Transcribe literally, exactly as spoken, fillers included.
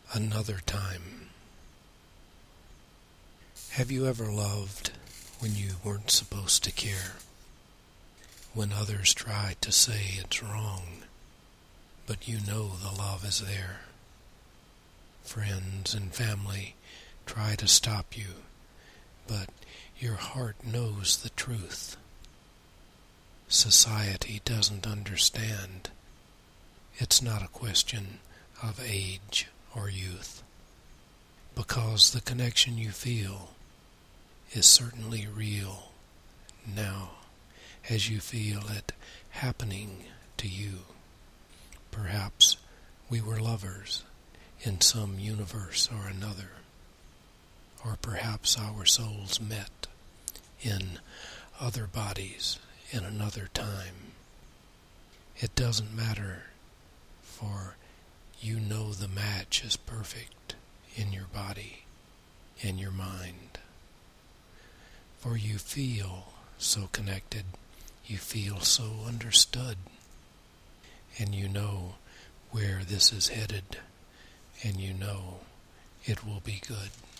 Another time. Have you ever loved when you weren't supposed to care? When others try to say it's wrong, but you know the love is there? Friends and family try to stop you, but your heart knows the truth. Society doesn't understand. It's not a question of age or youth, because the connection you feel is certainly real now, as you feel it happening to you. Perhaps we were lovers in some universe or another, or perhaps our souls met in other bodies in another time. It doesn't matter, for you know the match is perfect in your body, in your mind. For you feel so connected, you feel so understood, and you know where this is headed, and you know it will be good.